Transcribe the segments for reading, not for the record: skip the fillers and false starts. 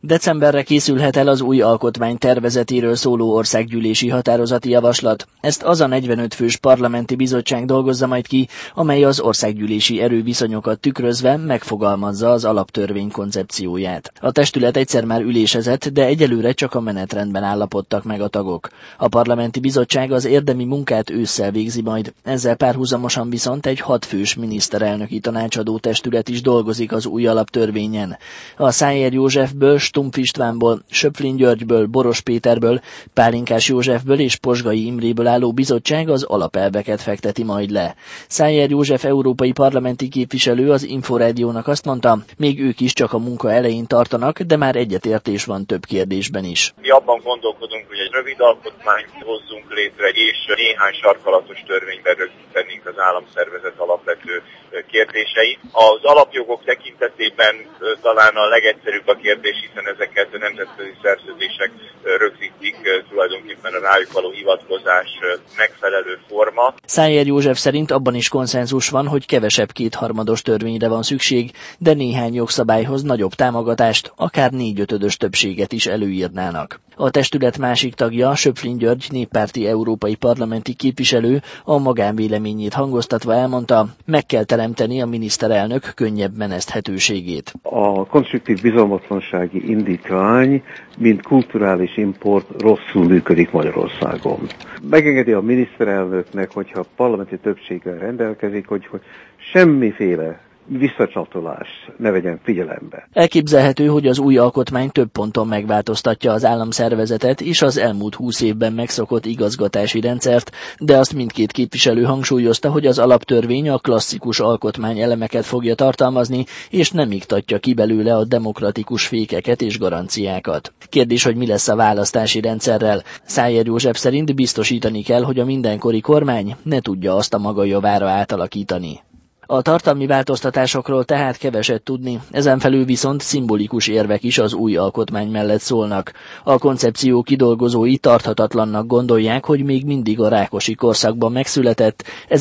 Decemberre készülhet el az új alkotmány tervezetéről szóló országgyűlési határozati javaslat. Ezt az a 45 fős parlamenti bizottság dolgozza majd ki, amely az országgyűlési erőviszonyokat tükrözve megfogalmazza az alaptörvény koncepcióját. A testület egyszer már ülésezett, de egyelőre csak a menetrendben állapodtak meg a tagok. A parlamenti bizottság az érdemi munkát ősszel végzi majd, ezzel párhuzamosan viszont egy 6 fős miniszterelnöki tanácsadó testület is dolgozik az új alaptörvényen. A Szájer Józsefből, Stumpf Istvánból, Schöpflin Györgyből, Boros Péterből, Pálinkás Józsefből és Posgai Imréből álló bizottság az alapelveket fekteti majd le. Szájer József európai parlamenti képviselő az Inforádiónak azt mondta, még ők is csak a munka elején tartanak, de már egyetértés van több kérdésben is. Mi abban gondolkodunk, hogy egy rövid alkotmányt hozzunk létre, és néhány sarkalatos törvényben rögzítenénk az államszervezet alapvető kérdéseit. Az alapjogok tekintetében talán a legegyszerűbb a kérdés, hiszen ezeket a nemzetközi szerződések rögzítik, tulajdonképpen a rájuk való hivatkozás megfelelő forma. Szájer József szerint abban is konszenzus van, hogy kevesebb kétharmados törvényre van szükség, de néhány jogszabályhoz nagyobb támogatást, akár 4/5-ös többséget is előírnának. A testület másik tagja, Schöpflin György néppárti európai parlamenti képviselő a magánvéleményét hangoztatva elmondta, meg kell teremteni a miniszterelnök könnyebb meneszthetőségét. A konstruktív bizalmatlansági indítvány, mint kulturális import rosszul működik Magyarországon. Megengedi a miniszterelnöknek, hogyha parlamenti többséggel rendelkezik, hogy semmiféle visszacsatolás ne vegyen figyelembe. Elképzelhető, hogy az új alkotmány több ponton megváltoztatja az államszervezetet és az elmúlt 20 évben megszokott igazgatási rendszert, de azt mindkét képviselő hangsúlyozta, hogy az alaptörvény a klasszikus alkotmány elemeket fogja tartalmazni, és nem iktatja ki belőle a demokratikus fékeket és garanciákat. Kérdés, hogy mi lesz a választási rendszerrel. Szájer József szerint biztosítani kell, hogy a mindenkori kormány ne tudja azt a maga javára átalakítani. A tartalmi változtatásokról tehát keveset tudni, ezen felül viszont szimbolikus érvek is az új alkotmány mellett szólnak. A koncepció kidolgozói tarthatatlannak gondolják, hogy még mindig a Rákosi korszakban megszületett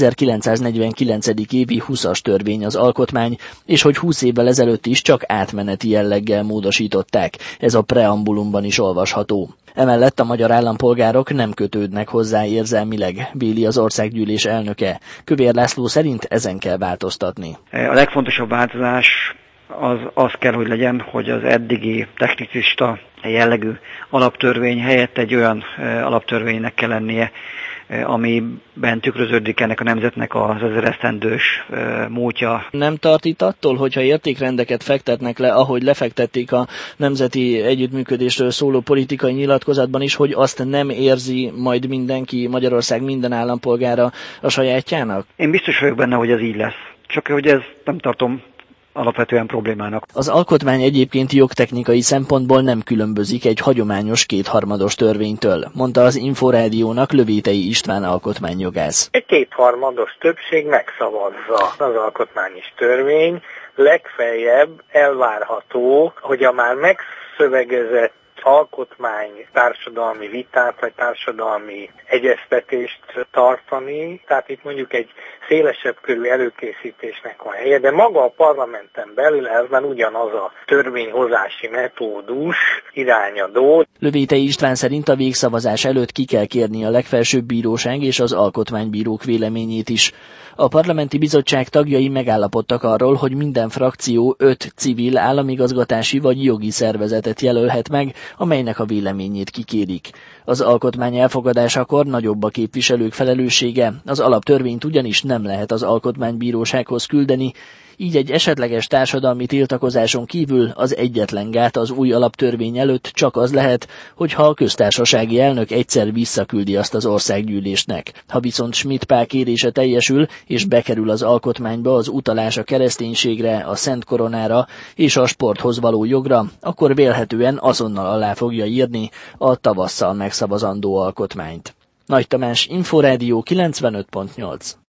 1949. évi 20-as törvény az alkotmány, és hogy 20 évvel ezelőtt is csak átmeneti jelleggel módosították. Ez a preambulumban is olvasható. Emellett a magyar állampolgárok nem kötődnek hozzá érzelmileg, véli az országgyűlés elnöke. Kövér László szerint ezen kell változtatni. A legfontosabb változás az kell, hogy legyen, hogy az eddigi technicista jellegű alaptörvény helyett egy olyan alaptörvénynek kell lennie, amiben tükröződik ennek a nemzetnek az 1000 esztendős múltja. Nem tart itt attól, hogyha értékrendeket fektetnek le, ahogy lefektették a nemzeti együttműködésről szóló politikai nyilatkozatban is, hogy azt nem érzi majd mindenki, Magyarország minden állampolgára a sajátjának? Én biztos vagyok benne, hogy ez így lesz. Csak hogy ez nem tartom alapvetően problémának. Az alkotmány egyébként jogtechnikai szempontból nem különbözik egy hagyományos kétharmados törvénytől, mondta az Inforádiónak Lövétei István alkotmányjogász. Egy kétharmados többség megszavazza az alkotmányos törvény, legfeljebb elvárható, hogy a már megszövegezett alkotmány társadalmi vitát vagy társadalmi egyeztetést tartani, tehát itt mondjuk egy szélesebb körű előkészítésnek van helye, de maga a parlamenten belül ez már ugyanaz a törvényhozási metódus, irányadó. Lövétei István szerint a végszavazás előtt ki kell kérni a legfelsőbb bíróság és az alkotmánybírók véleményét is. A parlamenti bizottság tagjai megállapodtak arról, hogy minden frakció 5 civil államigazgatási vagy jogi szervezetet jelölhet meg, amelynek a véleményét kikérik. Az alkotmány elfogadásakor nagyobb a képviselők felelőssége, az alaptörvényt ugyanis nem lehet az alkotmánybírósághoz küldeni, így egy esetleges társadalmi tiltakozáson kívül az egyetlen gát az új alaptörvény előtt csak az lehet, hogyha a köztársasági elnök egyszer visszaküldi azt az országgyűlésnek. Ha viszont Schmidt Pál kérése teljesül, és bekerül az alkotmányba az utalás a kereszténységre, a Szent Koronára és a sporthoz való jogra, akkor vélhetően azonnal alá fogja írni a tavasszal megszavazandó alkotmányt. Nagy Tamás, Inforádió 95.8.